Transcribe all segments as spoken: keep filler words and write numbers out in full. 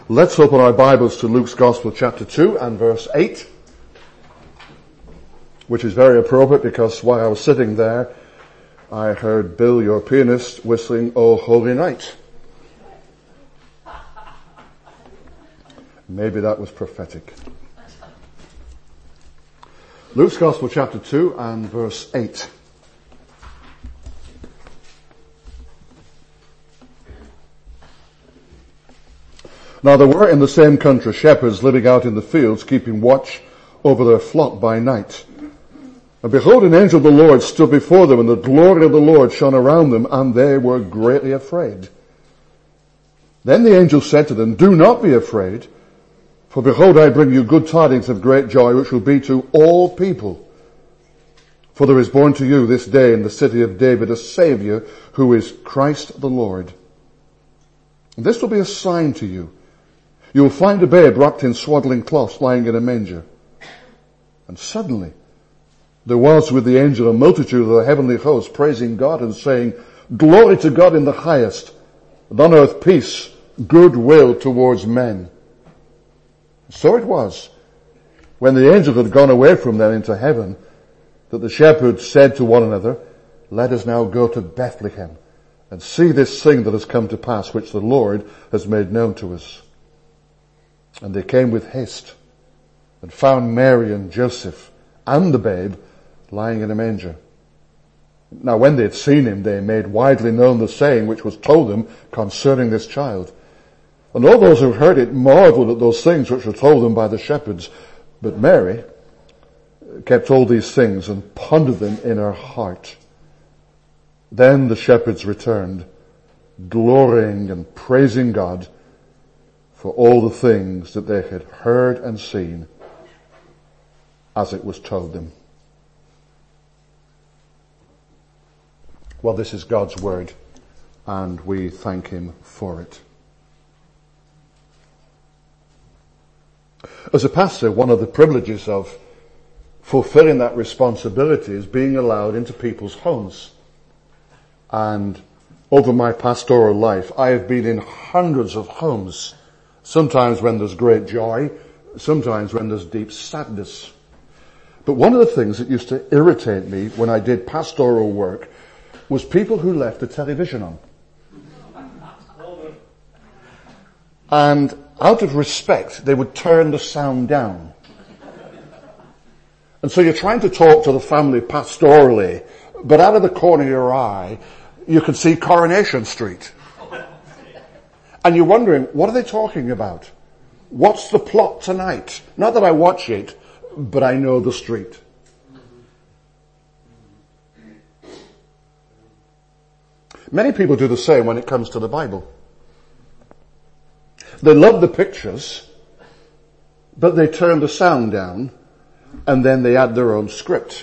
Let's open our Bibles to Luke's Gospel chapter two and verse eight, which is very appropriate because while I was sitting there, I heard Bill, your pianist, whistling "O Holy Night." Maybe that was prophetic. Luke's Gospel chapter two and verse eight. Now there were in the same country shepherds living out in the fields, keeping watch over their flock by night. And behold, an angel of the Lord stood before them, and the glory of the Lord shone around them, and they were greatly afraid. Then the angel said to them, "Do not be afraid, for behold, I bring you good tidings of great joy, which will be to all people. For there is born to you this day in the city of David a Saviour, who is Christ the Lord. And this will be a sign to you. You will find a babe wrapped in swaddling cloths lying in a manger." And suddenly there was with the angel a multitude of the heavenly hosts praising God and saying, "Glory to God in the highest, and on earth peace, goodwill towards men." So it was, when the angel had gone away from them into heaven, that the shepherds said to one another, "Let us now go to Bethlehem and see this thing that has come to pass, which the Lord has made known to us." And they came with haste and found Mary and Joseph and the babe lying in a manger. Now when they had seen him, they made widely known the saying which was told them concerning this child. And all those who heard it marveled at those things which were told them by the shepherds. But Mary kept all these things and pondered them in her heart. Then the shepherds returned, glorying and praising God for all the things that they had heard and seen as it was told them. Well, this is God's word, and we thank him for it. As a pastor, one of the privileges of fulfilling that responsibility is being allowed into people's homes. And over my pastoral life, I have been in hundreds of homes, sometimes when there's great joy, sometimes when there's deep sadness. But one of the things that used to irritate me when I did pastoral work was people who left the television on. And out of respect, they would turn the sound down. And so you're trying to talk to the family pastorally, but out of the corner of your eye, you can see Coronation Street. And you're wondering, what are they talking about? What's the plot tonight? Not that I watch it, but I know the street. Many people do the same when it comes to the Bible. They love the pictures, but they turn the sound down, and then they add their own script.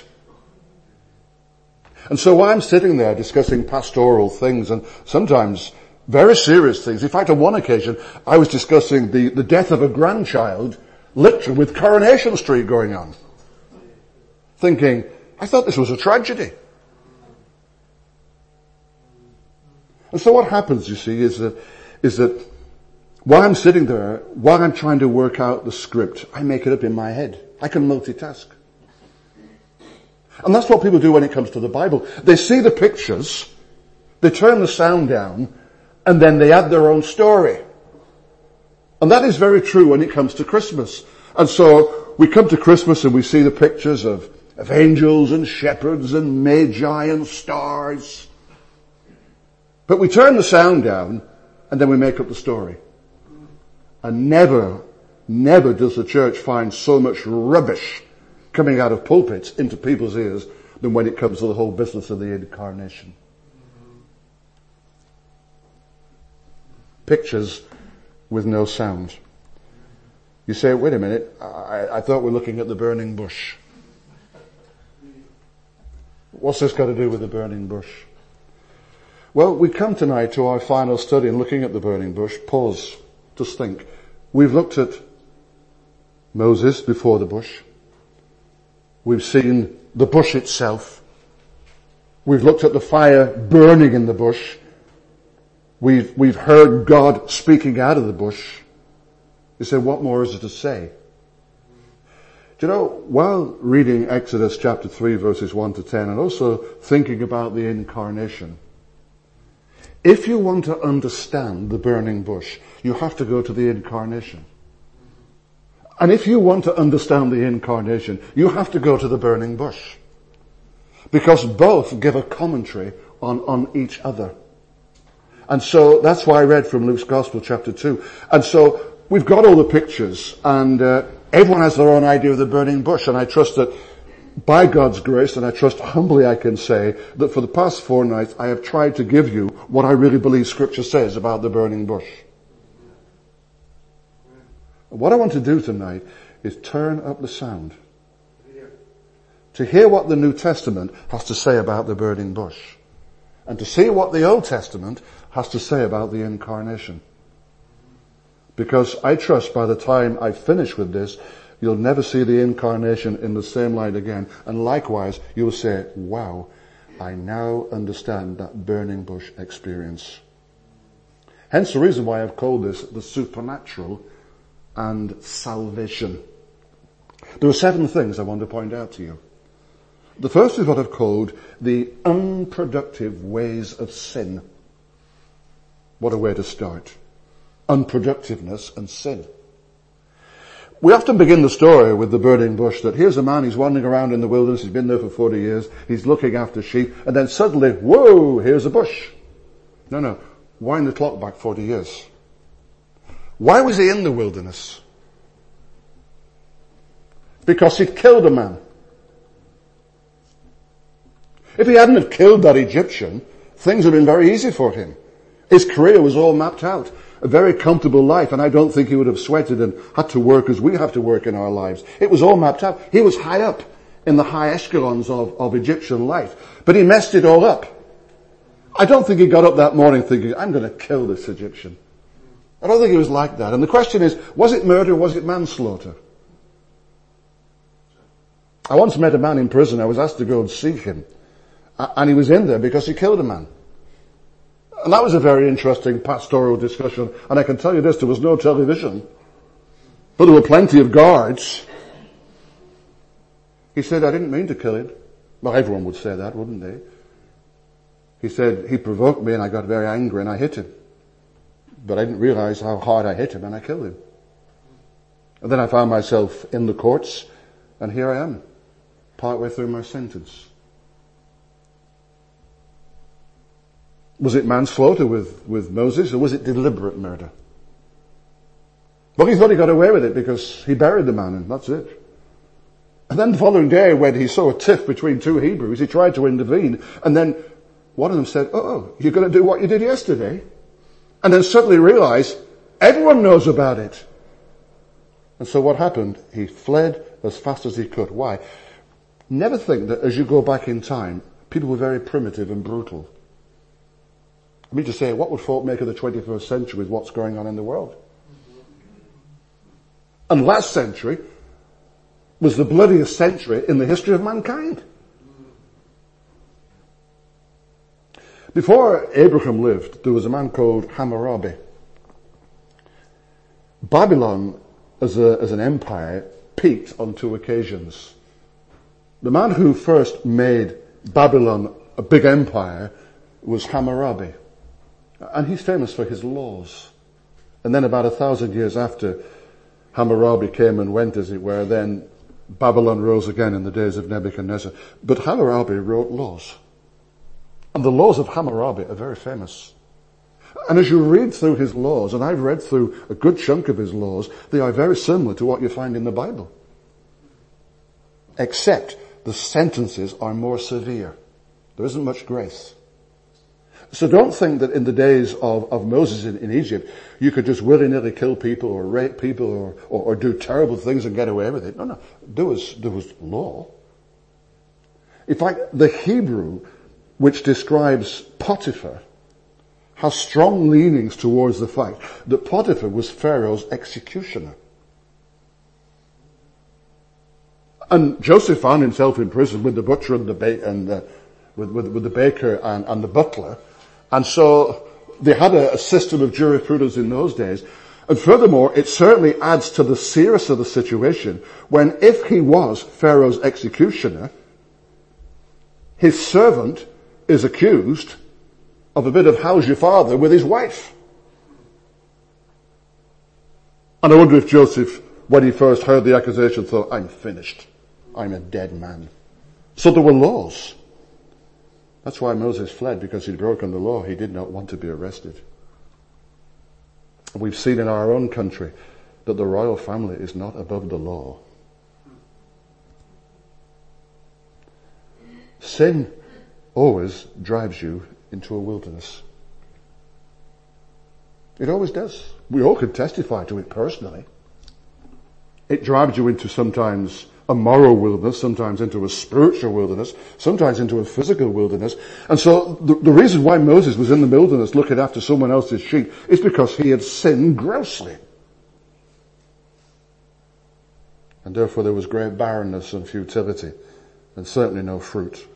And so while I'm sitting there discussing pastoral things, and sometimes very serious things, in fact on one occasion I was discussing the, the death of a grandchild, literally with Coronation Street going on, thinking, I thought this was a tragedy. And so what happens, you see, is that, is that while I'm sitting there, while I'm trying to work out the script, I make it up in my head. I can multitask. And that's what people do when it comes to the Bible. They see the pictures, they turn the sound down, and then they add their own story. And that is very true when it comes to Christmas. And so we come to Christmas and we see the pictures of, of angels and shepherds and magi and stars. But we turn the sound down and then we make up the story. And never, never does the church find so much rubbish coming out of pulpits into people's ears than when it comes to the whole business of the incarnation. Pictures with no sound. You say, wait a minute, I, I thought we're looking at the burning bush. What's this got to do with the burning bush? Well, we come tonight to our final study in looking at the burning bush. Pause. Just think. We've looked at Moses before the bush. We've seen the bush itself. We've looked at the fire burning in the bush. We've, we've heard God speaking out of the bush. You say, what more is there to say? Do you know, while reading Exodus chapter three verses one to ten and also thinking about the incarnation, if you want to understand the burning bush, you have to go to the incarnation. And if you want to understand the incarnation, you have to go to the burning bush. Because both give a commentary on, on each other. And so that's why I read from Luke's Gospel chapter two. And so we've got all the pictures, and uh, everyone has their own idea of the burning bush. And I trust that by God's grace, and I trust humbly I can say, that for the past four nights I have tried to give you what I really believe Scripture says about the burning bush. What I want to do tonight is turn up the sound to hear what the New Testament has to say about the burning bush, and to see what the Old Testament has to say about the incarnation. Because I trust by the time I finish with this, you'll never see the incarnation in the same light again. And likewise, you'll say, wow, I now understand that burning bush experience. Hence the reason why I've called this the supernatural and salvation. There are seven things I want to point out to you. The first is what I've called the unproductive ways of sin. What a way to start. Unproductiveness and sin. We often begin the story with the burning bush, that here's a man, he's wandering around in the wilderness, he's been there for forty years, he's looking after sheep, and then suddenly, whoa, here's a bush. No, no, wind the clock back forty years. Why was he in the wilderness? Because he'd killed a man. If he hadn't have killed that Egyptian, things would have been very easy for him. His career was all mapped out. A very comfortable life, and I don't think he would have sweated and had to work as we have to work in our lives. It was all mapped out. He was high up in the high echelons of, of Egyptian life. But he messed it all up. I don't think he got up that morning thinking, I'm going to kill this Egyptian. I don't think he was like that. And the question is, was it murder or was it manslaughter? I once met a man in prison. I was asked to go and see him. And he was in there because he killed a man. And that was a very interesting pastoral discussion. And I can tell you this, there was no television. But there were plenty of guards. He said, I didn't mean to kill him. Well, everyone would say that, wouldn't they? He said, he provoked me and I got very angry and I hit him. But I didn't realize how hard I hit him and I killed him. And then I found myself in the courts, and here I am, partway through my sentence. Was it manslaughter with, with Moses, or was it deliberate murder? Well, he thought he got away with it because he buried the man, and that's it. And then the following day, when he saw a tiff between two Hebrews, he tried to intervene, and then one of them said, oh, you're going to do what you did yesterday? And then suddenly realized, everyone knows about it. And so what happened? He fled as fast as he could. Why? Never think that as you go back in time, people were very primitive and brutal. I mean to say, what would folk make of the twenty-first century with what's going on in the world? And last century was the bloodiest century in the history of mankind. Before Abraham lived, there was a man called Hammurabi. Babylon, as, a, as an empire, peaked on two occasions. The man who first made Babylon a big empire was Hammurabi. And he's famous for his laws. And then about a thousand years after Hammurabi came and went, as it were, then Babylon rose again in the days of Nebuchadnezzar. But Hammurabi wrote laws. And the laws of Hammurabi are very famous. And as you read through his laws, and I've read through a good chunk of his laws, they are very similar to what you find in the Bible. Except the sentences are more severe. There isn't much grace. So don't think that in the days of, of Moses in, in Egypt, you could just willy-nilly kill people or rape people or, or, or do terrible things and get away with it. No, no. There was, there was law. In fact, the Hebrew which describes Potiphar has strong leanings towards the fact that Potiphar was Pharaoh's executioner. And Joseph found himself in prison with the butcher and the ba- and the, with, with, with the baker and, and the butler. And so they had a, a system of jurisprudence in those days. And furthermore, it certainly adds to the seriousness of the situation when, if he was Pharaoh's executioner, his servant is accused of a bit of how's your father with his wife. And I wonder if Joseph, when he first heard the accusation, thought, I'm finished. I'm a dead man. So there were laws. That's why Moses fled, because he'd broken the law. He did not want to be arrested. We've seen in our own country that the royal family is not above the law. Sin always drives you into a wilderness. It always does. We all could testify to it personally. It drives you into sometimes a moral wilderness, sometimes into a spiritual wilderness, sometimes into a physical wilderness. And so the, the reason why Moses was in the wilderness looking after someone else's sheep is because he had sinned grossly. And therefore there was great barrenness and futility, and certainly no fruit.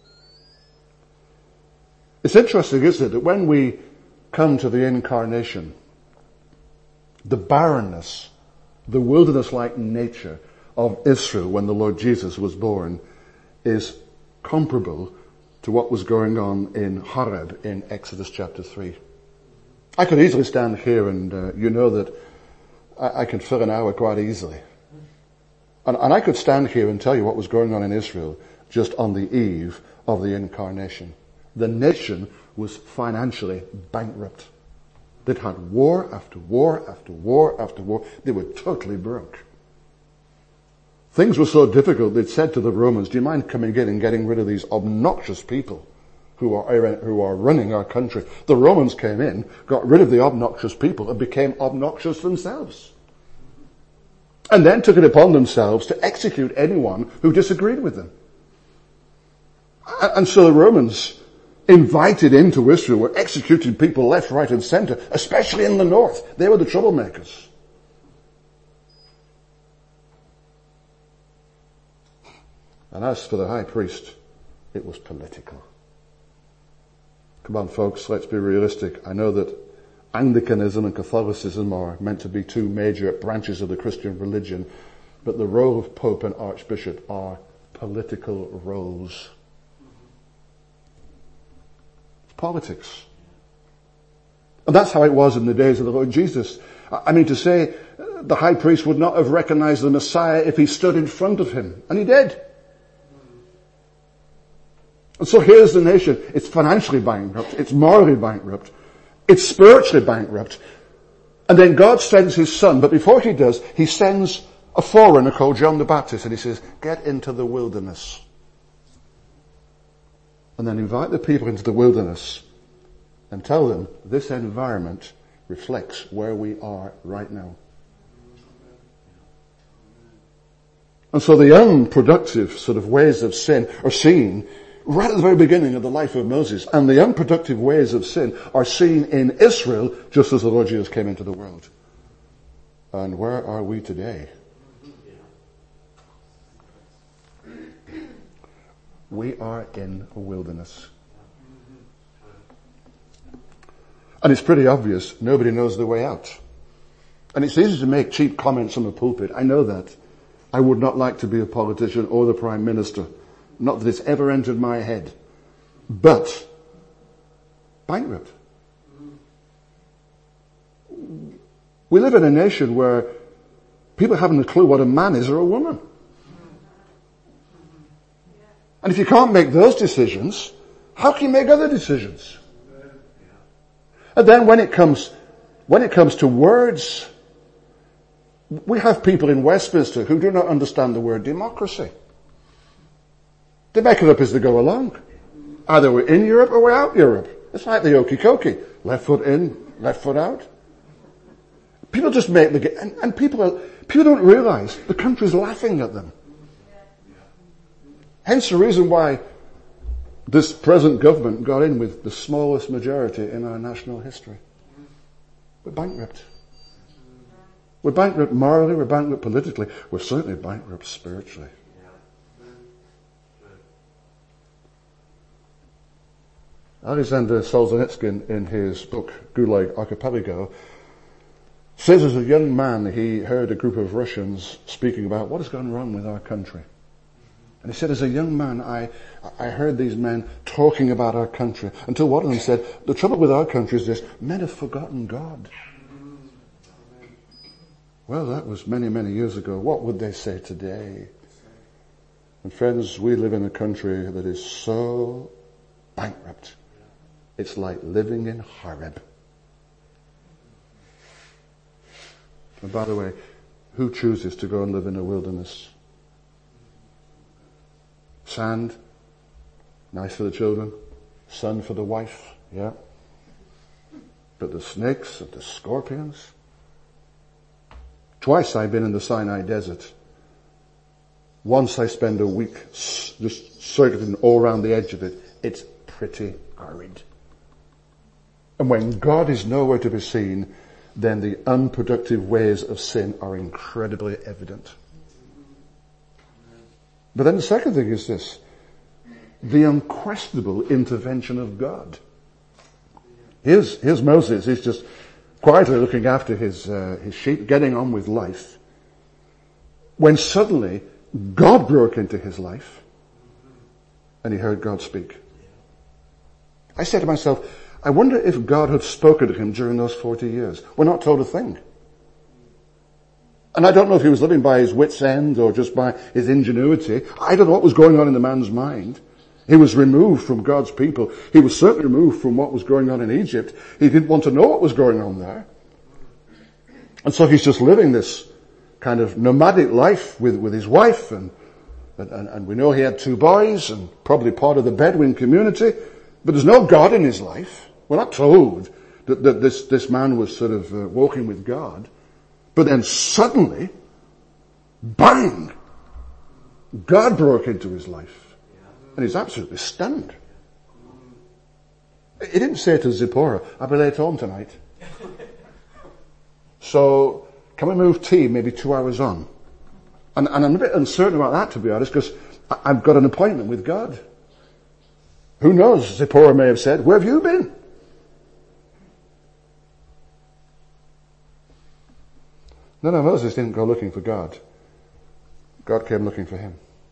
It's interesting, isn't it, that when we come to the incarnation, the barrenness, the wilderness-like nature of Israel when the Lord Jesus was born is comparable to what was going on in Horeb in Exodus chapter three. I could easily stand here and uh, you know that I, I can fill an hour quite easily. And, and I could stand here and tell you what was going on in Israel just on the eve of the incarnation. The nation was financially bankrupt. They'd had war after war after war after war. They were totally broke. Things were so difficult, they'd said to the Romans, do you mind coming in and getting rid of these obnoxious people who are, who are running our country? The Romans came in, got rid of the obnoxious people, and became obnoxious themselves. And then took it upon themselves to execute anyone who disagreed with them. And so the Romans, invited into Israel, were executing people left, right, and center, especially in the north. They were the troublemakers. And as for the high priest, it was political. Come on, folks, let's be realistic. I know that Anglicanism and Catholicism are meant to be two major branches of the Christian religion, but the role of Pope and Archbishop are political roles. Politics. And that's how it was in the days of the Lord Jesus. I mean, to say the high priest would not have recognized the Messiah if he stood in front of him. And he did. And so here's the nation. It's financially bankrupt. It's morally bankrupt. It's spiritually bankrupt. And then God sends his son. But before he does, he sends a forerunner called John the Baptist. And he says, get into the wilderness. And then invite the people into the wilderness and tell them this environment reflects where we are right now. And so the unproductive sort of ways of sin are seen right at the very beginning of the life of Moses. And the unproductive ways of sin are seen in Israel just as the Lord Jesus came into the world. And where are we today? We are in a wilderness. And it's pretty obvious. Nobody knows the way out. And it's easy to make cheap comments on the pulpit. I know that. I would not like to be a politician or the Prime Minister. Not that it's ever entered my head. But, bankrupt. We live in a nation where people haven't a clue what a man is or a woman. And if you can't make those decisions, how can you make other decisions? And then when it comes, when it comes to words, we have people in Westminster who do not understand the word democracy. They make it up as they go along. Either we're in Europe or we're out Europe. It's like the okey cokey. Left foot in, left foot out. People just make the, and, and people are, people don't realize the country's laughing at them. Hence the reason why this present government got in with the smallest majority in our national history. We're bankrupt. We're bankrupt morally, we're bankrupt politically, we're certainly bankrupt spiritually. Alexander Solzhenitsyn, in his book Gulag Archipelago, Says as a young man he heard a group of Russians speaking about what has gone wrong with our country. And he said, as a young man, I, I heard these men talking about our country, until one of them said, the trouble with our country is this, men have forgotten God. Well, that was many, many years ago. What would they say today? And friends, we live in a country that is so bankrupt. It's like living in Horeb. And by the way, who chooses to go and live in a wilderness? Sand, nice for the children. Sun for the wife, yeah. But the snakes and the scorpions. Twice I've been in the Sinai desert. Once I spend a week just circuiting all around the edge of it. It's pretty arid. And when God is nowhere to be seen, then the unproductive ways of sin are incredibly evident. But then the second thing is this, the unquestionable intervention of God. Here's, here's Moses, he's just quietly looking after his, uh, his sheep, getting on with life, when suddenly God broke into his life and he heard God speak. I said to myself, I wonder if God had spoken to him during those forty years. We're not told a thing. And I don't know if he was living by his wit's end or just by his ingenuity. I don't know what was going on in the man's mind. He was removed from God's people. He was certainly removed from what was going on in Egypt. He didn't want to know what was going on there. And so he's just living this kind of nomadic life with, with his wife, and, and, and we know he had two boys and probably part of the Bedouin community, but there's no God in his life. We're not told that, that this, this man was sort of uh, walking with God. But then suddenly, bang! God broke into his life. And he's absolutely stunned. He didn't say to Zipporah, I'll be late home tonight. So, can we move tea maybe two hours on? And, and I'm a bit uncertain about that, to be honest, because I've got an appointment with God. Who knows? Zipporah may have said, where have you been? No, no, Moses didn't go looking for God. God came looking for him.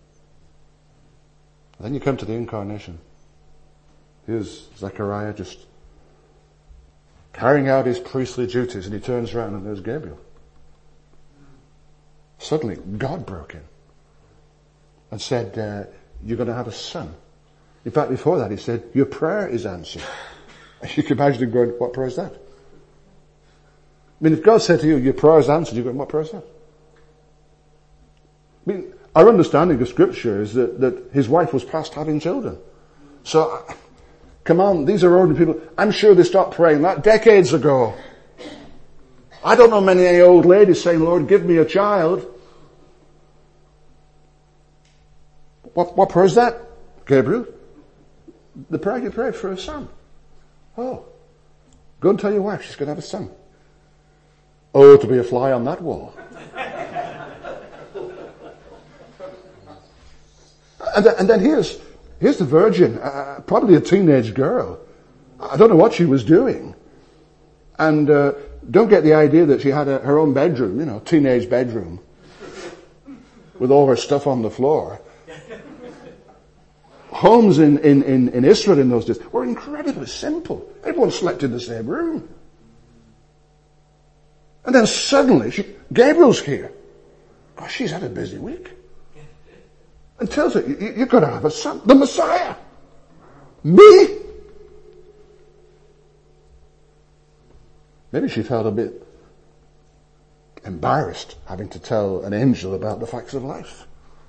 Then you come to the incarnation. Here's Zechariah just carrying out his priestly duties, and he turns around and there's Gabriel. Suddenly, God broke in and said, uh, you're going to have a son. In fact, before that he said, your prayer is answered. You can imagine him going, what prayer is that? I mean, if God said to you, your prayer is answered, you're going, what prayer is that? I mean, our understanding of scripture is that, that his wife was past having children. So, come on, these are ordinary people. I'm sure they stopped praying that decades ago. I don't know many old ladies saying, Lord, give me a child. What, what prayer is that, Gabriel? The prayer you prayed for a son. Oh, go and tell your wife she's going to have a son. Oh, to be a fly on that wall. and, then, and then here's, here's the virgin, uh, probably a teenage girl. I don't know what she was doing. And uh, don't get the idea that she had a, her own bedroom, you know, teenage bedroom, with all her stuff on the floor. Homes in, in, in, in Israel in those days were incredibly simple. Everyone slept in the same room. And then suddenly, she, Gabriel's here. Gosh, she's had a busy week. And tells her, you, you're going to have a son, the Messiah. Me? Maybe she felt a bit embarrassed having to tell an angel about the facts of life.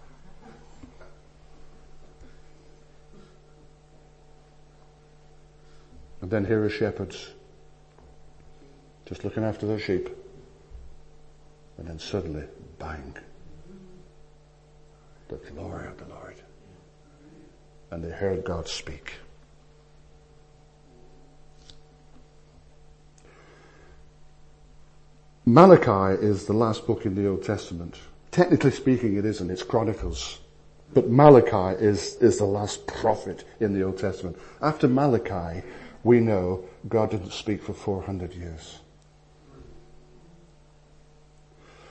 And then here are shepherds, just looking after their sheep. And then suddenly, bang, the glory of the Lord. And they heard God speak. Malachi is the last book in the Old Testament. Technically speaking, it isn't. It's Chronicles. But Malachi is, is the last prophet in the Old Testament. After Malachi, we know God didn't speak for four hundred years.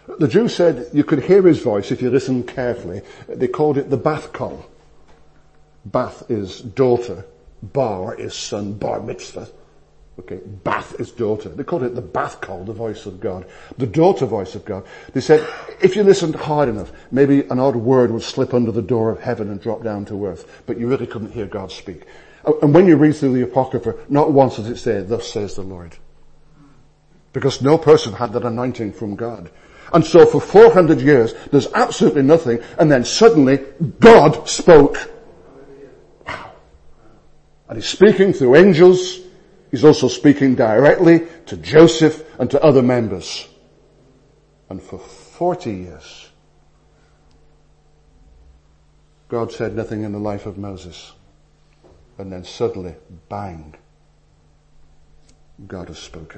The Jews said you could hear his voice if you listened carefully. They called it the Bath call. Bath is daughter. Bar is son. Bar mitzvah. Okay, Bath is daughter. They called it the Bath call, the voice of God. The daughter voice of God. They said if you listened hard enough, maybe an odd word would slip under the door of heaven and drop down to earth. But you really couldn't hear God speak. And when you read through the Apocrypha, not once does it say, thus says the Lord. Because no person had that anointing from God. And so for four hundred years, there's absolutely nothing, and then suddenly, God spoke. Wow. And he's speaking through angels. He's also speaking directly to Joseph and to other members. And for forty years, God said nothing in the life of Moses. And then suddenly, bang, God has spoken.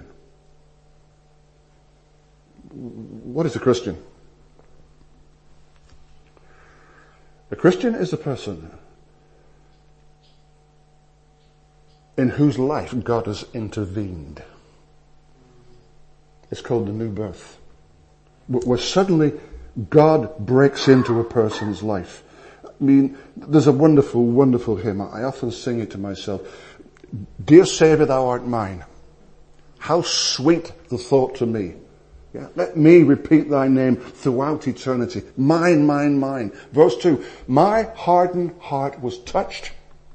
What is a Christian? A Christian is a person in whose life God has intervened. It's called the new birth. Where suddenly God breaks into a person's life. I mean, there's a wonderful, wonderful hymn. I often sing it to myself. Dear Saviour, thou art mine. How sweet the thought to me. Yeah, let me repeat thy name throughout eternity. Mine, mine, mine. Verse two. My hardened heart was touched.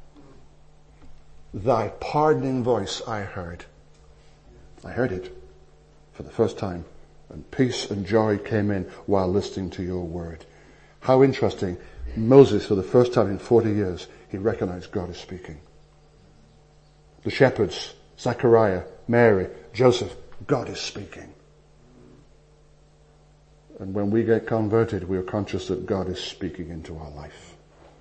Thy pardoning voice I heard. I heard it for the first time. And peace and joy came in while listening to your word. How interesting. Moses, for the first time in forty years, he recognized God is speaking. The shepherds, Zechariah, Mary, Joseph, God is speaking. And when we get converted, we are conscious that God is speaking into our life.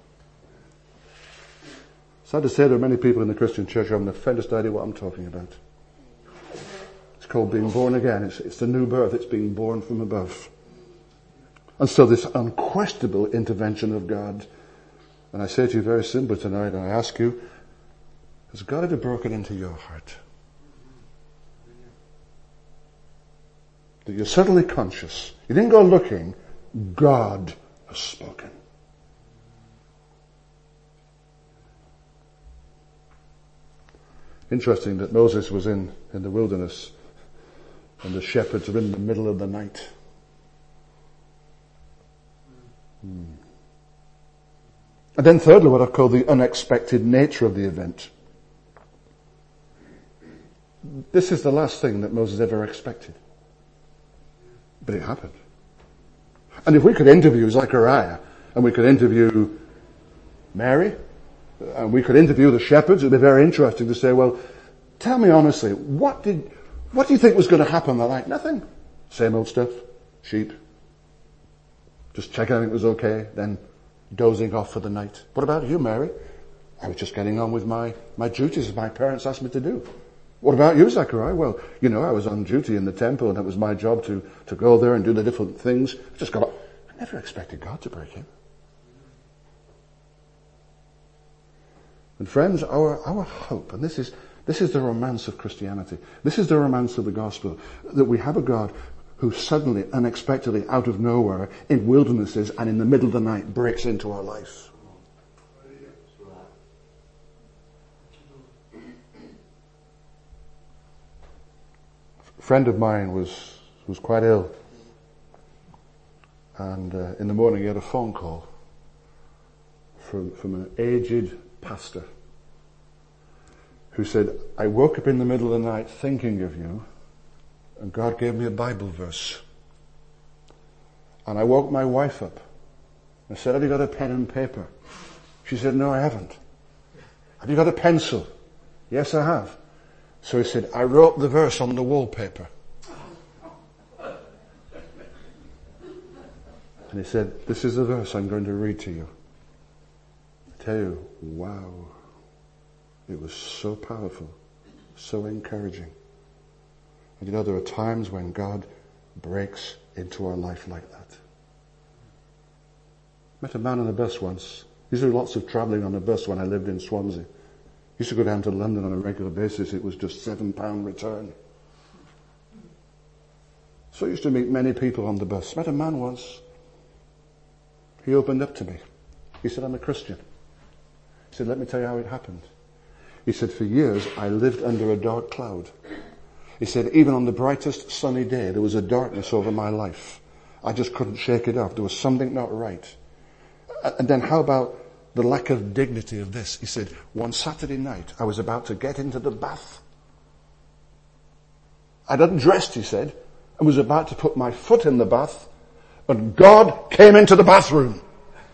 Sad to say there are many people in the Christian church who haven't the faintest idea what I'm talking about. It's called being born again. It's, it's the new birth. It's being born from above. And so this unquestionable intervention of God. And I say to you very simply tonight, and I ask you, has God ever broken into your heart? That you're suddenly conscious. You didn't go looking. God has spoken. Interesting that Moses was in, in the wilderness and the shepherds are in the middle of the night. Hmm. And then thirdly, what I call the unexpected nature of the event. This is the last thing that Moses ever expected. But it happened. And if we could interview Zechariah, and we could interview Mary, and we could interview the shepherds, it'd be very interesting to say, well, tell me honestly, what did, what do you think was going to happen that night? Nothing. Same old stuff. Sheep. Just checking everything was okay, then dozing off for the night. What about you, Mary? I was just getting on with my, my duties as my parents asked me to do. What about you, Zechariah? Well, you know, I was on duty in the temple and it was my job to, to go there and do the different things. I just got, I never expected God to break in. And friends, our, our hope, and this is, this is the romance of Christianity. This is the romance of the gospel, that we have a God who suddenly, unexpectedly, out of nowhere, in wildernesses and in the middle of the night, breaks into our life. A friend of mine was, was quite ill. And uh, in the morning he had a phone call from, from an aged pastor who said, I woke up in the middle of the night thinking of you, and God gave me a Bible verse. And I woke my wife up and said, have you got a pen and paper? She said, no, I haven't. Have you got a pencil? Yes, I have. So he said, I wrote the verse on the wallpaper. And he said, this is the verse I'm going to read to you. I tell you, wow. It was so powerful, so encouraging. And you know, there are times when God breaks into our life like that. Met a man on a bus once. Used to do lots of travelling on a bus when I lived in Swansea. Used to go down to London on a regular basis. It was just seven pound return. So I used to meet many people on the bus. Met a man once. He opened up to me. He said, I'm a Christian. He said, let me tell you how it happened. He said, for years I lived under a dark cloud. He said, even on the brightest sunny day, there was a darkness over my life. I just couldn't shake it off. There was something not right. And then how about the lack of dignity of this? He said, one Saturday night, I was about to get into the bath. I'd undressed, he said, and was about to put my foot in the bath, and God came into the bathroom.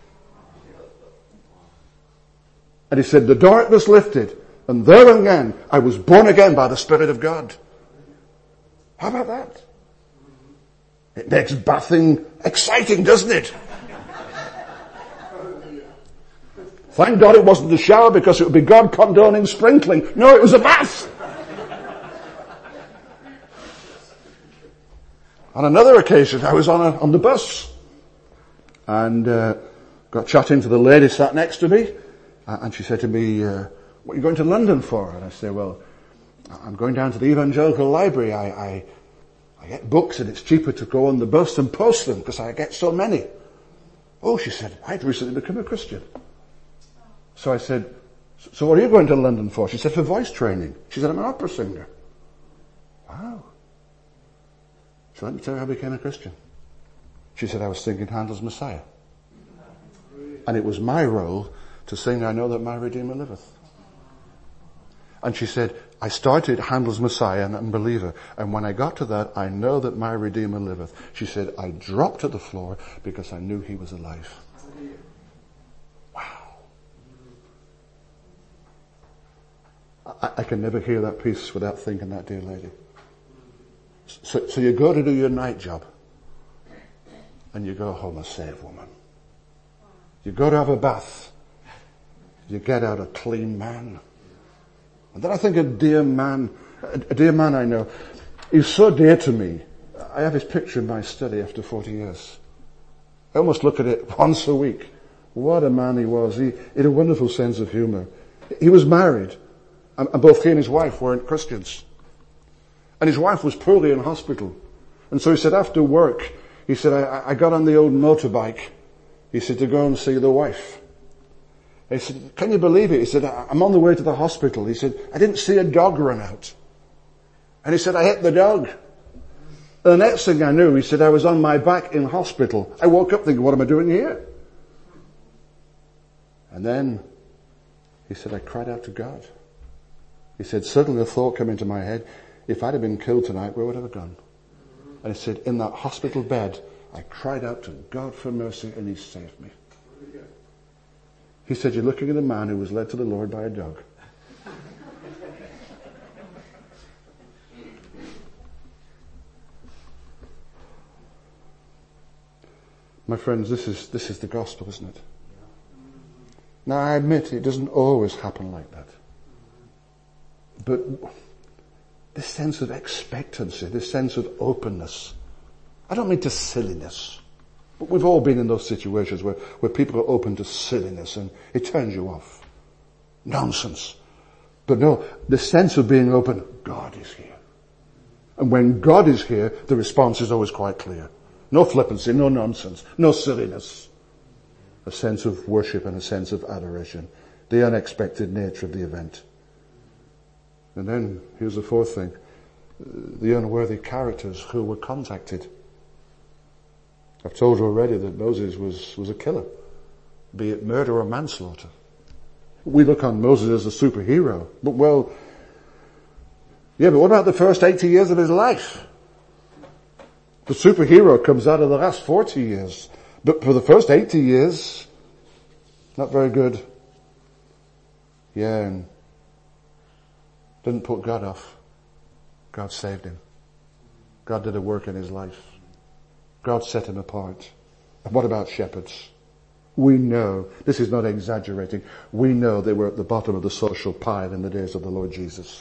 And he said, the darkness lifted, and there again, I was born again by the Spirit of God. How about that? It makes bathing exciting, doesn't it? Thank God it wasn't the shower, because it would be God condoning sprinkling. No, it was a bath. On another occasion, I was on a, on the bus and uh, got chatting to the lady sat next to me, uh, and she said to me, uh, what are you going to London for? And I said, well, I'm going down to the Evangelical Library. I, I, I get books and it's cheaper to go on the bus and post them because I get so many. Oh, she said, I'd recently become a Christian. So I said, so what are you going to London for? She said, for voice training. She said, I'm an opera singer. Wow. So let me tell you how I became a Christian. She said, I was singing Handel's Messiah. And it was my role to sing, I know that my Redeemer liveth. And she said, I started Handel's Messiah and Unbeliever. And when I got to that, I know that my Redeemer liveth. She said, I dropped to the floor because I knew he was alive. Wow. I, I can never hear that piece without thinking that dear lady. So, so you go to do your night job and you go home a saved woman. You go to have a bath. You get out a clean man. And then I think a dear man, a dear man I know, he's so dear to me. I have his picture in my study after forty years. I almost look at it once a week. What a man he was. He, he had a wonderful sense of humor. He was married, and both he and his wife weren't Christians. And his wife was poorly in hospital. And so he said after work, he said, I, I got on the old motorbike, he said, to go and see the wife. He said, can you believe it? He said, I'm on the way to the hospital. He said, I didn't see a dog run out. And he said, I hit the dog. And the next thing I knew, he said, I was on my back in hospital. I woke up thinking, what am I doing here? And then he said, I cried out to God. He said, suddenly a thought came into my head. If I'd have been killed tonight, where would I have gone? And he said, in that hospital bed, I cried out to God for mercy and he saved me. He said, you're looking at a man who was led to the Lord by a dog. My friends, this is, this is the gospel, isn't it? Now I admit it doesn't always happen like that. But this sense of expectancy, this sense of openness, I don't mean to silliness, but we've all been in those situations where, where people are open to silliness and it turns you off. Nonsense. But no, the sense of being open, God is here. And when God is here, the response is always quite clear. No flippancy, no nonsense, no silliness. A sense of worship and a sense of adoration. The unexpected nature of the event. And then, here's the fourth thing. The unworthy characters who were contacted. I've told you already that Moses was, was a killer. Be it murder or manslaughter. We look on Moses as a superhero. But well, yeah, but what about the first eighty years of his life? The superhero comes out of the last forty years. But for the first eighty years, not very good. Yeah, and didn't put God off. God saved him. God did a work in his life. God set him apart. And what about shepherds? We know, this is not exaggerating, we know they were at the bottom of the social pile in the days of the Lord Jesus.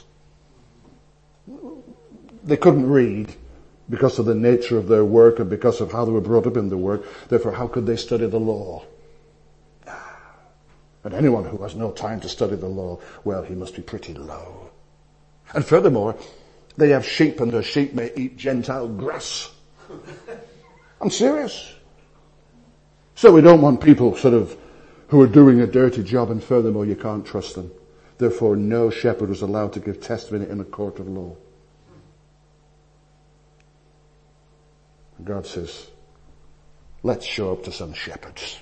They couldn't read because of the nature of their work and because of how they were brought up in the work. Therefore, how could they study the law? And anyone who has no time to study the law, well, he must be pretty low. And furthermore, they have sheep and their sheep may eat Gentile grass. I'm serious. So we don't want people sort of who are doing a dirty job, and furthermore you can't trust them. Therefore no shepherd was allowed to give testimony in a court of law. God says, let's show up to some shepherds.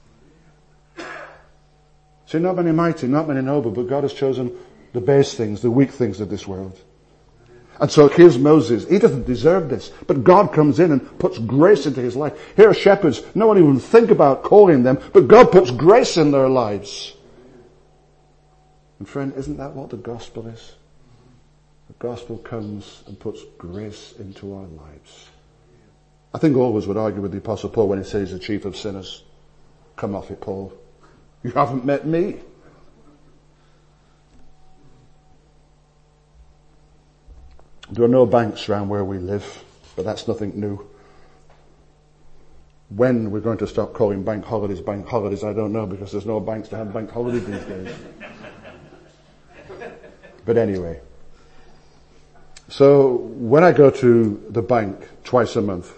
See, not many mighty, not many noble, but God has chosen the base things, the weak things of this world. And so here's Moses. He doesn't deserve this, but God comes in and puts grace into his life. Here are shepherds. No one even think about calling them, but God puts grace in their lives. And friend, isn't that what the gospel is? The gospel comes and puts grace into our lives. I think always would argue with the Apostle Paul when he says he's the chief of sinners. Come off it, Paul. You haven't met me. There are no banks around where we live, but that's nothing new. When we're going to stop calling bank holidays bank holidays, I don't know, because there's no banks to have bank holidays these days. But anyway. So when I go to the bank twice a month,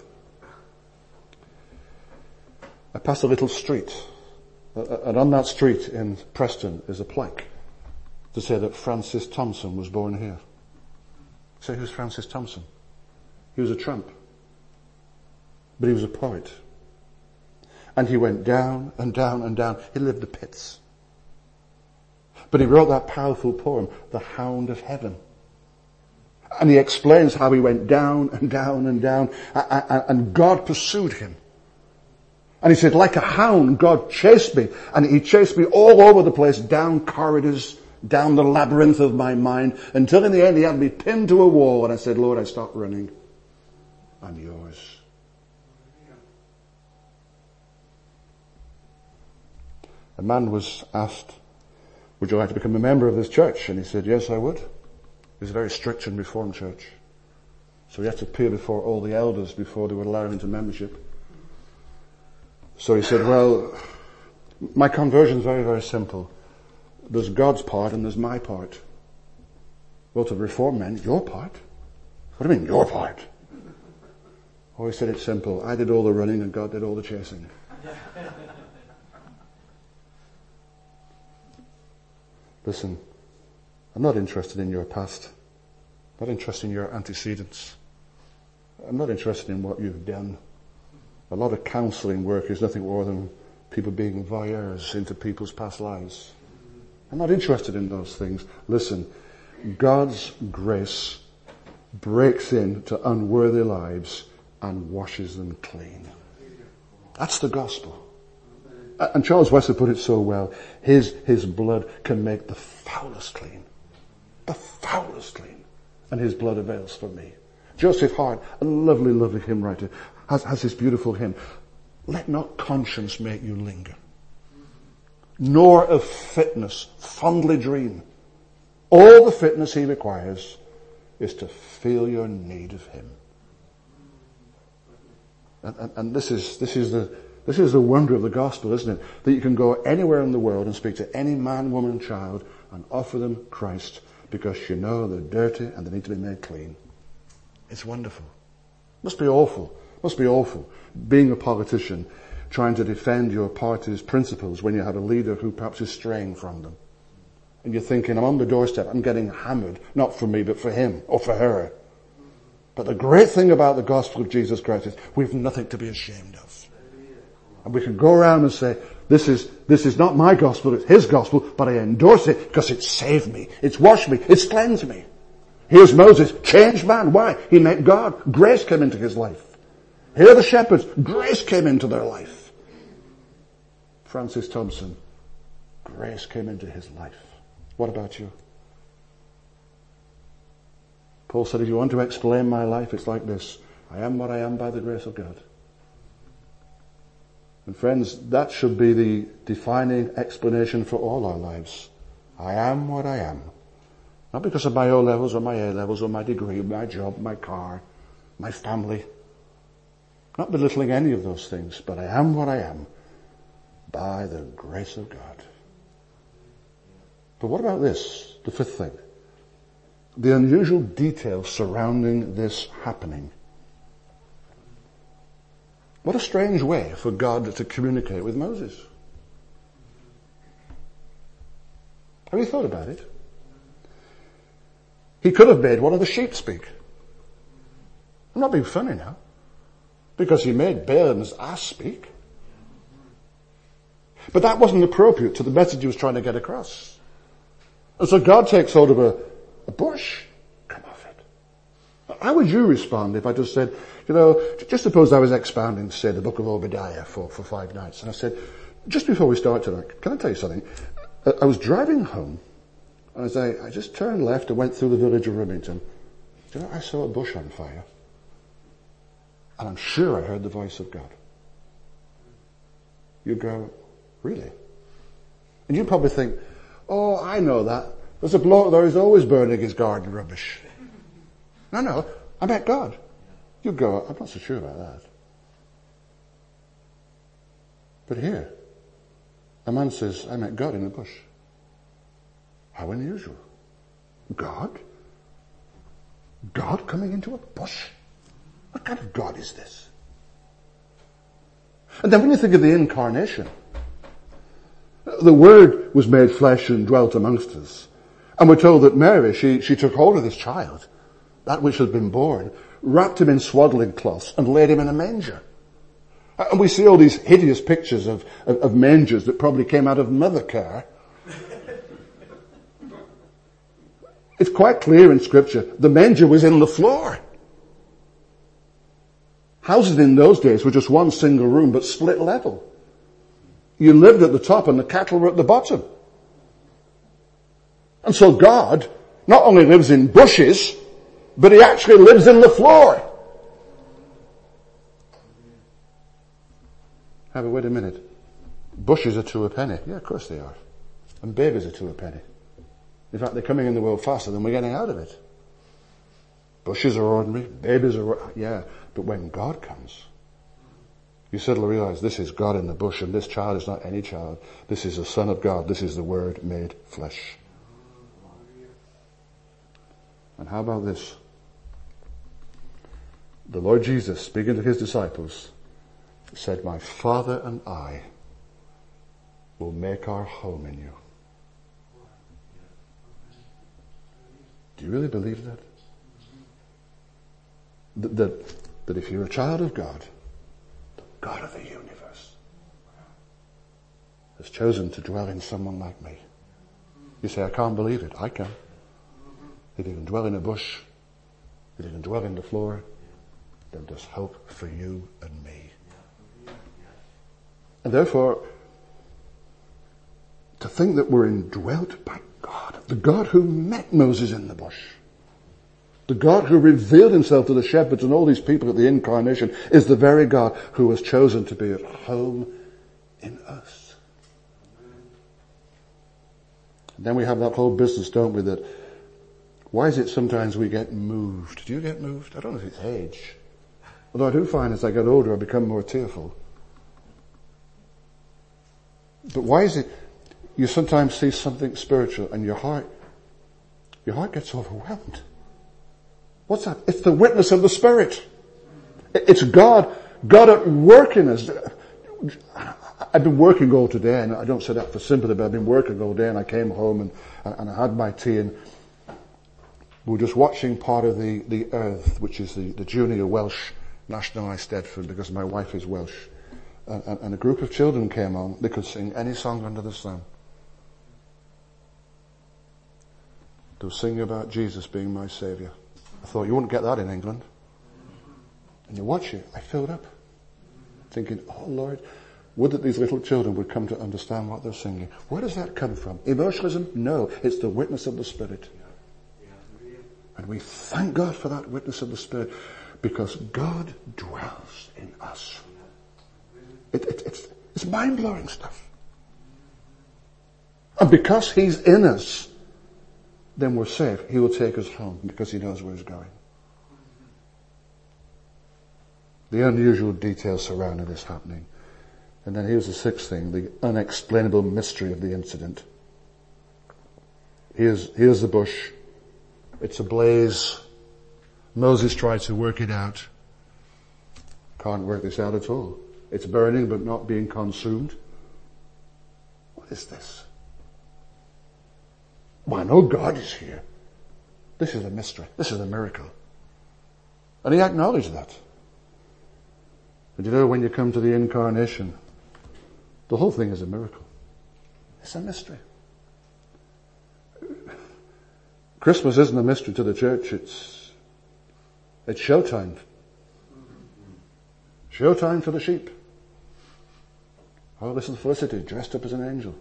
I pass a little street. And on that street in Preston is a plaque to say that Francis Thompson was born here. Say, who's Francis Thompson? He was a tramp. But he was a poet. And he went down and down and down. He lived the pits. But he wrote that powerful poem, The Hound of Heaven. And he explains how he went down and down and down, and God pursued him. And he said, like a hound, God chased me. And he chased me all over the place, down corridors, down the labyrinth of my mind, until in the end he had me pinned to a wall. And I said, Lord, I stopped running. I'm yours. A man was asked, would you like to become a member of this church? And he said, yes, I would. It was a very strict and reformed church. So he had to appear before all the elders before they would allow him into membership. So he said, well, my conversion is very, very simple. There's God's part and there's my part. Well, to reform men, your part? What do you mean, your part? Oh, he said it's simple. I did all the running and God did all the chasing. Listen, I'm not interested in your past. I'm not interested in your antecedents. I'm not interested in what you've done. A lot of counselling work is nothing more than people being voyeurs into people's past lives. I'm not interested in those things. Listen, God's grace breaks into unworthy lives and washes them clean. That's the gospel. And Charles Wesley put it so well. His, his blood can make the foulest clean. The foulest clean. And his blood avails for me. Joseph Hart, a lovely, lovely hymn writer, has, has this beautiful hymn. Let not conscience make you linger, nor of fitness fondly dream. All the fitness he requires is to feel your need of him. And, and, and this is, this is the, this is the wonder of the gospel, isn't it? That you can go anywhere in the world and speak to any man, woman and child and offer them Christ because you know they're dirty and they need to be made clean. It's wonderful. Must be awful. Must be awful being a politician trying to defend your party's principles when you have a leader who perhaps is straying from them. And you're thinking, I'm on the doorstep, I'm getting hammered, not for me, but for him or for her. But the great thing about the gospel of Jesus Christ is we've nothing to be ashamed of. And we can go around and say, this is, this is not my gospel, it's his gospel, but I endorse it because it's saved me, it's washed me, it's cleansed me. Here's Moses, changed man. Why? He met God. Grace came into his life. Here are the shepherds. Grace came into their life. Francis Thompson, grace came into his life. What about you? Paul said, if you want to explain my life, it's like this. I am what I am by the grace of God. And friends, that should be the defining explanation for all our lives. I am what I am. Not because of my O levels or my A levels or my degree, my job, my car, my family. Not belittling any of those things, but I am what I am by the grace of God. But what about this? The fifth thing. The unusual details surrounding this happening. What a strange way for God to communicate with Moses. Have you thought about it? He could have made one of the sheep speak. I'm not being funny now. Because he made Balaam's ass speak. But that wasn't appropriate to the message he was trying to get across. And so God takes hold of a, a bush. Come off it. How would you respond if I just said, you know, just suppose I was expounding, say, the book of Obadiah for, for five nights. And I said, just before we start tonight, can I tell you something? I was driving home, and as I, I just turned left and went through the village of Remington, you know, I saw a bush on fire. And I'm sure I heard the voice of God. You go, really? And you probably think, oh, I know that. There's a bloke there who's always burning his garden rubbish. No, no, I met God. You go, I'm not so sure about that. But here, a man says, I met God in a bush. How unusual. God? God coming into a bush? What kind of God is this? And then when you think of the incarnation, the Word was made flesh and dwelt amongst us. And we're told that Mary, she, she took hold of this child, that which had been born, wrapped him in swaddling cloths and laid him in a manger. And we see all these hideous pictures of, of, of mangers that probably came out of Mothercare. It's quite clear in Scripture, the manger was in the floor. Houses in those days were just one single room, but split level. You lived at the top and the cattle were at the bottom. And so God not only lives in bushes, but he actually lives in the floor. Hey, but wait a minute. Bushes are two a penny. Yeah, of course they are. And babies are two a penny. In fact, they're coming in the world faster than we're getting out of it. Bushes are ordinary, babies are, yeah. But when God comes, you suddenly realize this is God in the bush, and this child is not any child. This is the Son of God. This is the Word made flesh. And how about this? The Lord Jesus, speaking to his disciples, said, my Father and I will make our home in you. Do you really believe that? That, that, that if you're a child of God, the God of the universe has chosen to dwell in someone like me. You say, I can't believe it. I can. He didn't dwell in a bush. He didn't dwell in the floor. Then there's hope for you and me. And therefore, to think that we're indwelt by God, the God who met Moses in the bush, the God who revealed himself to the shepherds and all these people at the incarnation, is the very God who has chosen to be at home in us. And then we have that whole business, don't we, that why is it sometimes we get moved? Do you get moved? I don't know if it's age. Although I do find as I get older I become more tearful. But why is it you sometimes see something spiritual and your heart, your heart gets overwhelmed? What's that? It's the witness of the Spirit. It's God, God at work in us. I've been working all today, and I don't say that for sympathy, but I've been working all day, and I came home and, and I had my tea, and we were just watching part of the, the Earth, which is the, the Junior Welsh National Eisteddfod, because my wife is Welsh. And, and a group of children came on. They could sing any song under the sun. They were singing about Jesus being my Saviour. I thought, you wouldn't get that in England. And you watch it, I filled up, thinking, oh Lord, would that these little children would come to understand what they're singing. Where does that come from? Emotionalism? No, it's the witness of the Spirit. And we thank God for that witness of the Spirit, because God dwells in us. It, it, it's, it's mind-blowing stuff. And because he's in us, then we're safe. He will take us home because he knows where he's going. The unusual details surrounding this happening. And then here's the sixth thing, the unexplainable mystery of the incident. Here's, here's the bush. It's ablaze. Moses tried to work it out. Can't work this out at all. It's burning but not being consumed. What is this? Well, I know God is here. This is a mystery. This is a miracle. And he acknowledged that. And you know, when you come to the incarnation, the whole thing is a miracle. It's a mystery. Christmas isn't a mystery to the church. It's, it's showtime. Showtime for the sheep. Oh, listen to Felicity, dressed up as an angel.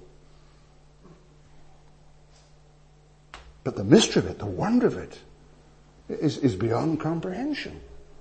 But the mystery of it, the wonder of it, is, is beyond comprehension.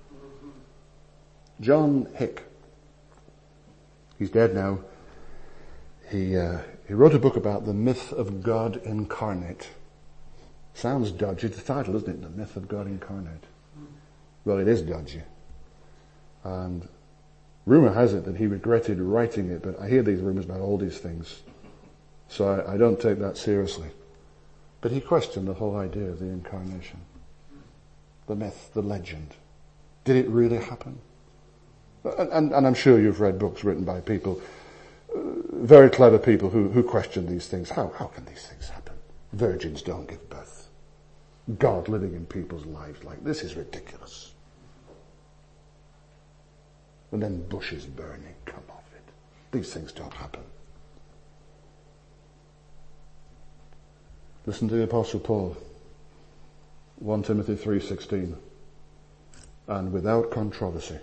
John Hick, he's dead now. He uh, he wrote a book about the myth of God incarnate. Sounds dodgy, the title, isn't it? The myth of God incarnate. Well, it is dodgy. And rumor has it that he regretted writing it, but I hear these rumors about all these things. So I, I don't take that seriously. But he questioned the whole idea of the incarnation. The myth, the legend. Did it really happen? And, and, and I'm sure you've read books written by people, uh, very clever people who, who question these things. How, how can these things happen? Virgins don't give birth. God living in people's lives like this is ridiculous. And then bushes burning, come off it. These things don't happen. Listen to the Apostle Paul, First Timothy three sixteen. And without controversy,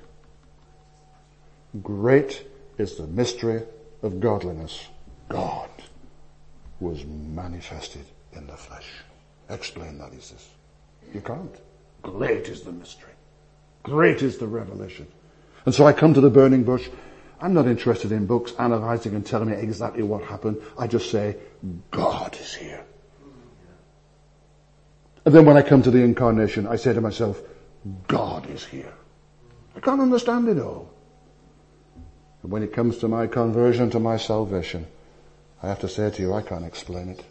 great is the mystery of godliness. God was manifested in the flesh. Explain that, he says. You can't. Great is the mystery. Great is the revelation. And so I come to the burning bush. I'm not interested in books analyzing and telling me exactly what happened. I just say, God is here. And then when I come to the incarnation, I say to myself, God is here. I can't understand it all. And when it comes to my conversion, to my salvation, I have to say to you, I can't explain it.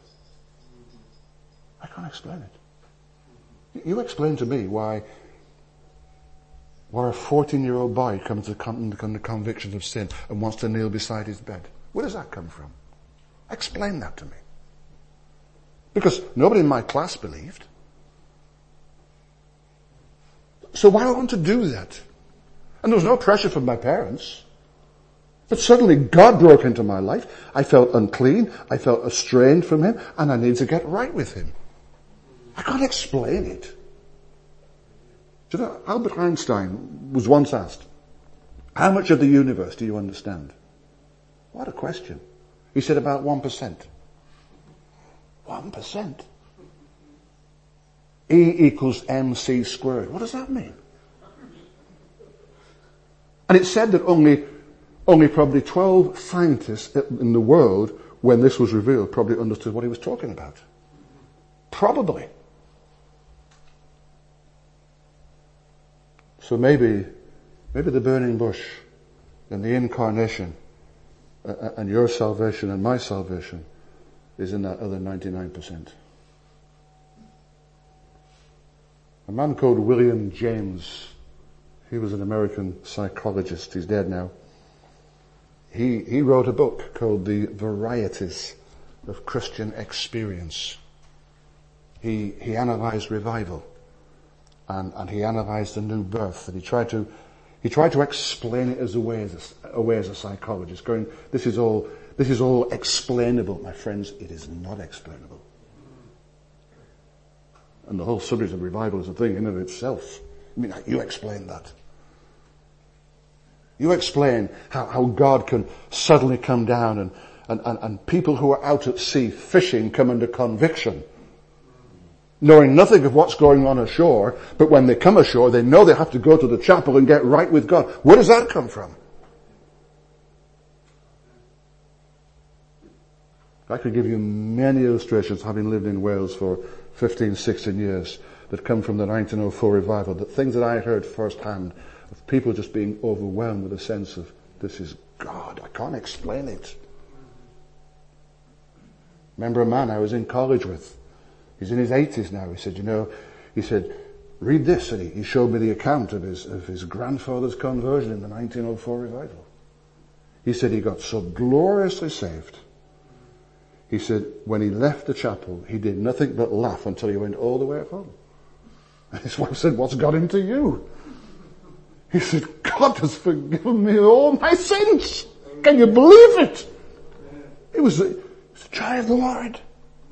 I can't explain it. You explain to me why, why a fourteen-year-old boy comes to come to the conviction of sin and wants to kneel beside his bed. Where does that come from? Explain that to me. Because nobody in my class believed. So why do I want to do that? And there was no pressure from my parents. But suddenly God broke into my life. I felt unclean. I felt estranged from him. And I need to get right with him. I can't explain it. Do you know, Albert Einstein was once asked, how much of the universe do you understand? What a question. He said about one percent. one percent. E equals mc squared. What does that mean? And it said that only, only probably twelve scientists in the world, when this was revealed, probably understood what he was talking about. Probably. So maybe, maybe the burning bush and the incarnation uh, and your salvation and my salvation is in that other ninety-nine percent. A man called William James, he was an American psychologist, he's dead now. He, he wrote a book called The Varieties of Christian Experience. He, he analyzed revival and, and he analyzed the new birth, and he tried to, he tried to explain it as a way as a, a way as a psychologist, going, this is all, this is all explainable. My friends, it is not explainable. And the whole subject of revival is a thing in and of itself. I mean, you explain that. You explain how, how God can suddenly come down and, and, and, and people who are out at sea fishing come under conviction, knowing nothing of what's going on ashore, but when they come ashore, they know they have to go to the chapel and get right with God. Where does that come from? I could give you many illustrations, having lived in Wales for fifteen, sixteen years, that come from the nineteen oh four revival, that things that I heard firsthand of people just being overwhelmed with a sense of, this is God. I can't explain it. Remember a man I was in college with. He's in his eighties now. He said, you know, he said, read this. And he, he showed me the account of his, of his grandfather's conversion in the nineteen oh four revival. He said he got so gloriously saved. He said when he left the chapel, he did nothing but laugh until he went all the way home. And his wife said, what's got into you? He said, God has forgiven me all my sins. Can you believe it? It was the, it was the joy of the Lord.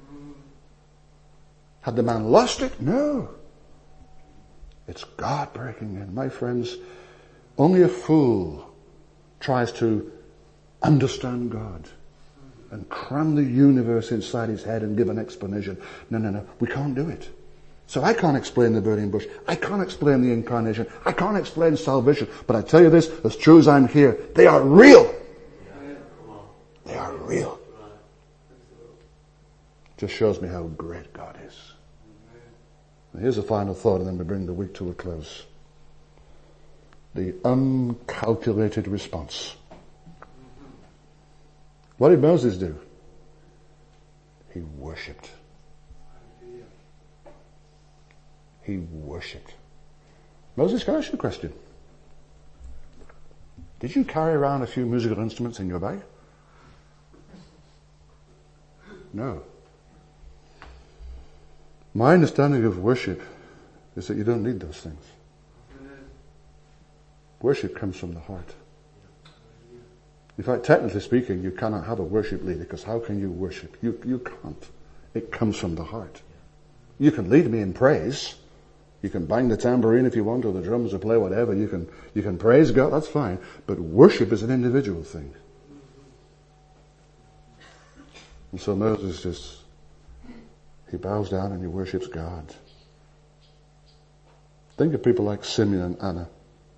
Had the man lost it? No. It's God breaking in. My friends, only a fool tries to understand God and cram the universe inside his head and give an explanation. No, no, no. We can't do it. So I can't explain the burning bush. I can't explain the incarnation. I can't explain salvation. But I tell you this, as true as I'm here, they are real. They are real. Just shows me how great God is. And here's a final thought, and then we bring the week to a close. The uncalculated response. What did Moses do? He worshipped. He worshipped. Moses, can I ask you a question? Did you carry around a few musical instruments in your bag? No. My understanding of worship is that you don't need those things. Worship comes from the heart. In fact, technically speaking, you cannot have a worship leader, because how can you worship? You, you can't. It comes from the heart. You can lead me in praise. You can bang the tambourine if you want, or the drums, or play whatever. You can, you can praise God, that's fine. But worship is an individual thing. And so Moses just, he bows down and he worships God. Think of people like Simeon and Anna.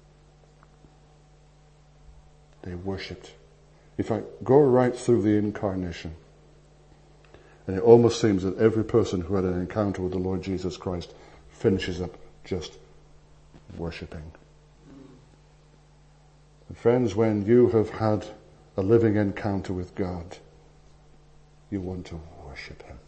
They worshipped. In fact, go right through the incarnation. And it almost seems that every person who had an encounter with the Lord Jesus Christ finishes up just worshipping. And friends, when you have had a living encounter with God, you want to worship Him.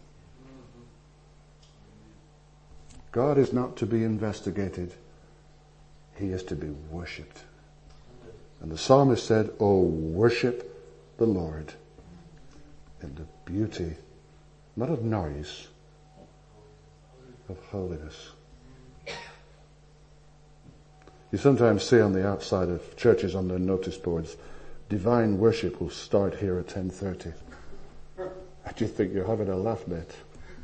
God is not to be investigated. He is to be worshipped. And the psalmist said, "Oh, worship the Lord in the beauty, not of noise, of holiness." You sometimes see on the outside of churches on their notice boards, divine worship will start here at ten thirty. I just think you're having a laugh, mate.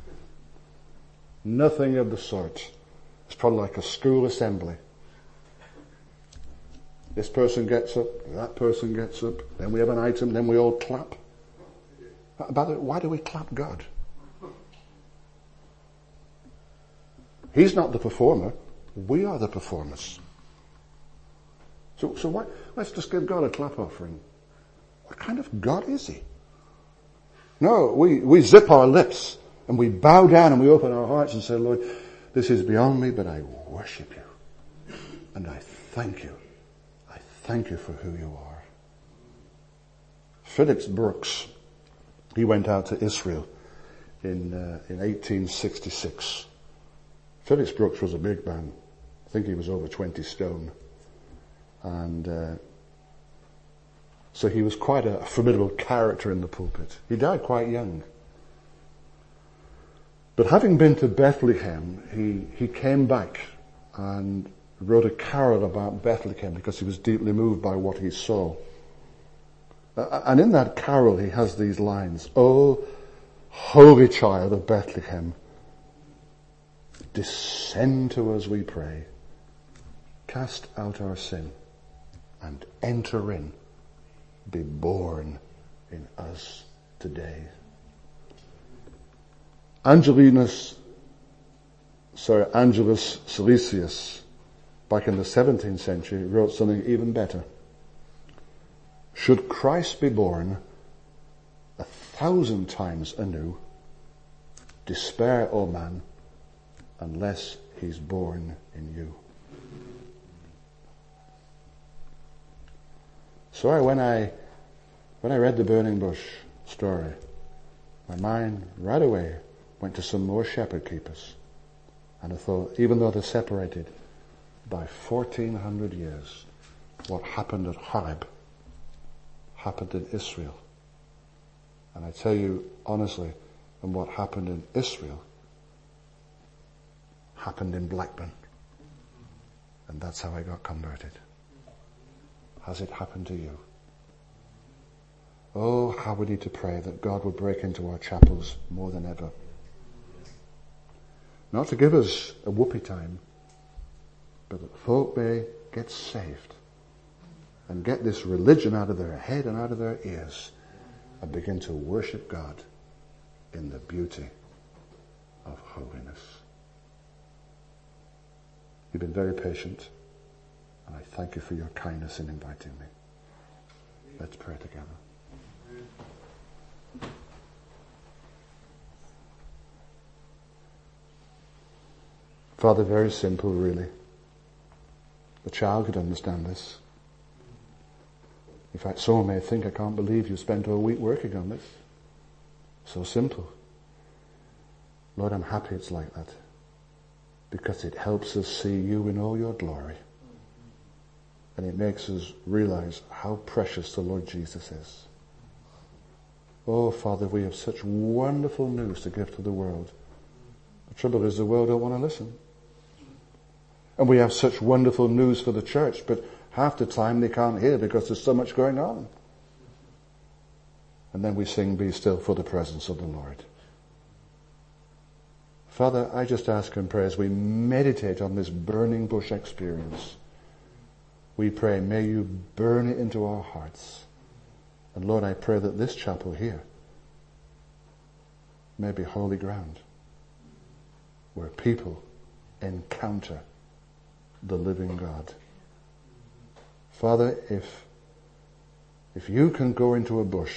Nothing of the sort. It's probably like a school assembly. This person gets up, that person gets up, then we have an item, then we all clap. By the way, why do we clap God? He's not the performer. We are the performers. So, so why, let's just give God a clap offering. What kind of God is He? No, we, we zip our lips and we bow down and we open our hearts and say, Lord, this is beyond me, but I worship you. And I thank you. I thank you for who you are. Phillips Brooks, he went out to Israel in, uh, in eighteen sixty-six. Phillips Brooks was a big man. I think he was over twenty stone. And uh, so he was quite a formidable character in the pulpit. He died quite young. But having been to Bethlehem, he, he came back and wrote a carol about Bethlehem because he was deeply moved by what he saw. Uh, and in that carol he has these lines, "O holy child of Bethlehem, descend to us, we pray. Cast out our sin and enter in. Be born in us today." Angelinus, sorry, Angelus Silesius, back in the seventeenth century, wrote something even better. "Should Christ be born a thousand times anew, despair, O man, unless he's born in you." So when I, when I read the burning bush story, my mind right away went to some more shepherd keepers. And I thought, even though they're separated by fourteen hundred years, what happened at Horeb happened in Israel. And I tell you honestly, and what happened in Israel happened in Blackburn. And that's how I got converted. Has it happened to you? Oh, how we need to pray that God would break into our chapels more than ever. Not to give us a whoopee time, but that folk may get saved and get this religion out of their head and out of their ears and begin to worship God in the beauty of holiness. You've been very patient, and I thank you for your kindness in inviting me. Let's pray together. Father, very simple really. The child could understand this. In fact, someone may think, I can't believe you spent all week working on this. So simple. Lord, I'm happy it's like that, because it helps us see you in all your glory. And it makes us realize how precious the Lord Jesus is. Oh, Father, we have such wonderful news to give to the world. The trouble is the world don't want to listen. And we have such wonderful news for the church, but half the time they can't hear because there's so much going on. And then we sing, Be Still for the Presence of the Lord. Father, I just ask and pray as we meditate on this burning bush experience, we pray, may you burn it into our hearts. And Lord, I pray that this chapel here may be holy ground where people encounter the living God. Father, if, if you can go into a bush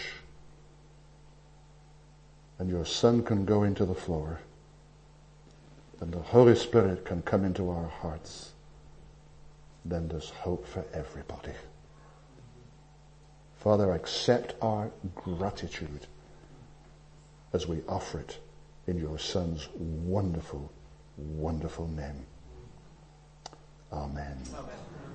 and your Son can go into the floor, and the Holy Spirit can come into our hearts, then there's hope for everybody. Father, accept our gratitude as we offer it in your Son's wonderful, wonderful name. Amen. Amen.